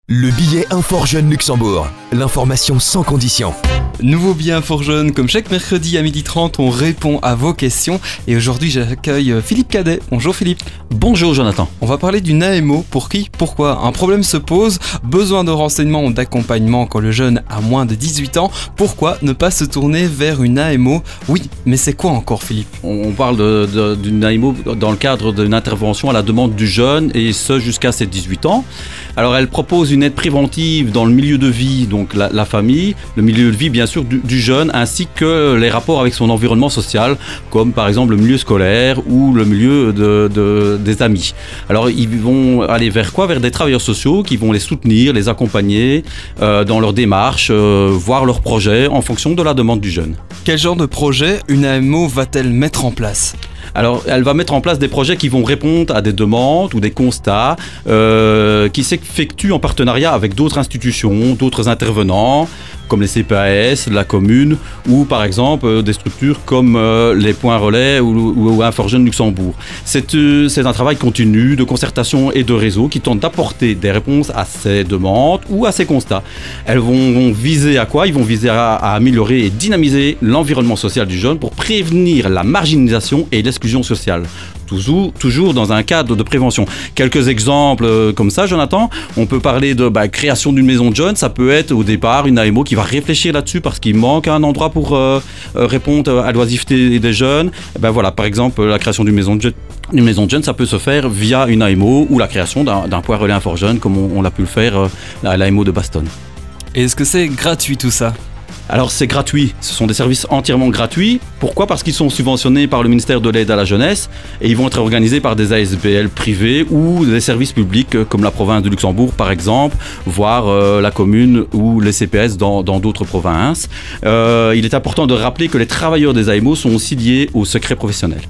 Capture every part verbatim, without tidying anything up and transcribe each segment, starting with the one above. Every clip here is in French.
Le billet Infor Jeune Luxembourg, l'information sans condition. Nouveau billet Infor Jeune, comme chaque mercredi à midi trente, on répond à vos questions. Et aujourd'hui, j'accueille Philippe Cadet. Bonjour Philippe. Bonjour Jonathan. On va parler d'une A M O. Pour qui ? Pourquoi ? Un problème se pose, besoin de renseignements ou d'accompagnement quand le jeune a moins de dix-huit ans. Pourquoi ne pas se tourner vers une A M O ? Oui, mais c'est quoi encore Philippe ? On parle de, de, d'une A M O dans le cadre d'une intervention à la demande du jeune, et ce jusqu'à ses dix-huit ans. Alors elle propose une aide préventive dans le milieu de vie, donc la, la famille, le milieu de vie bien sûr du, du jeune, ainsi que les rapports avec son environnement social, comme par exemple le milieu scolaire ou le milieu de, de, des amis. Alors ils vont aller vers quoi ? Vers des travailleurs sociaux qui vont les soutenir, les accompagner euh, dans leur démarche, euh, voir leurs projets en fonction de la demande du jeune. Quel genre de projet une A M O va-t-elle mettre en place ? Alors, elle va mettre en place des projets qui vont répondre à des demandes ou des constats euh, qui s'effectuent en partenariat avec d'autres institutions, d'autres intervenants, comme les C P A S, la commune, ou par exemple euh, des structures comme euh, les points relais ou, ou, ou Infor Jeune Luxembourg. C'est, euh, c'est un travail continu de concertation et de réseau qui tente d'apporter des réponses à ces demandes ou à ces constats. Elles vont, vont viser à quoi ? Ils vont viser à, à améliorer et dynamiser l'environnement social du jeune pour prévenir la marginalisation et l'exclusion sociale. Toujours, toujours dans un cadre de prévention. Quelques exemples euh, comme ça, Jonathan. On peut parler de bah, création d'une maison de jeunes. Ça peut être au départ une A M O qui va réfléchir là-dessus parce qu'il manque un endroit pour euh, euh, répondre à l'oisiveté des jeunes. Et ben voilà, par exemple, la création d'une maison de jeunes. Une maison de jeunes, ça peut se faire via une A M O ou la création d'un, d'un point relais Infor Jeune, comme on, on l'a pu le faire euh, à l'A M O de Bastogne. Et est-ce que c'est gratuit tout ça ? Alors c'est gratuit, ce sont des services entièrement gratuits. Pourquoi ? Parce qu'ils sont subventionnés par le ministère de l'aide à la jeunesse et ils vont être organisés par des A S B L privés ou des services publics comme la province de Luxembourg par exemple, voire euh, la commune ou les C P S dans, dans d'autres provinces. Euh, il est important de rappeler que les travailleurs des A M O sont aussi liés au secret professionnel.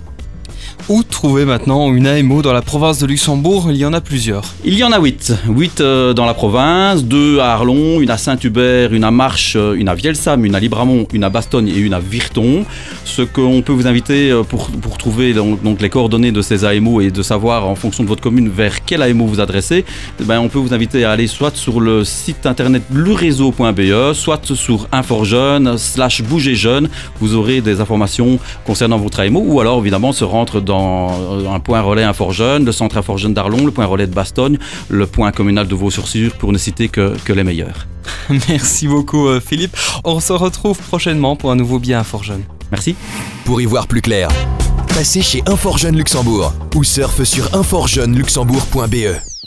Où trouver maintenant une A M O dans la province de Luxembourg ? Il y en a plusieurs. Il y en a huit. huit euh, dans la province, deux à Arlon, une à Saint-Hubert, une à Marche, une à Vielsam, une à Libramont, une à Bastogne et une à Virton. Ce qu'on peut vous inviter pour, pour trouver donc, donc les coordonnées de ces A M O et de savoir en fonction de votre commune vers quelle A M O vous adressez, ben, on peut vous inviter à aller soit sur le site internet lureseau point b e, soit sur inforjeune slash bouger jeune. Vous aurez des informations concernant votre A M O ou alors évidemment se rendre dans un point relais Infor Jeune, le centre Infor Jeune d'Arlon, le point relais de Bastogne, le point communal de Vaux-sur-Sûre, pour ne citer que, que les meilleurs. Merci beaucoup Philippe. On se retrouve prochainement pour un nouveau billet Infor Jeune. Merci. Pour y voir plus clair, passez chez Infor Jeune Luxembourg ou surfe sur infor jeune luxembourg point b e.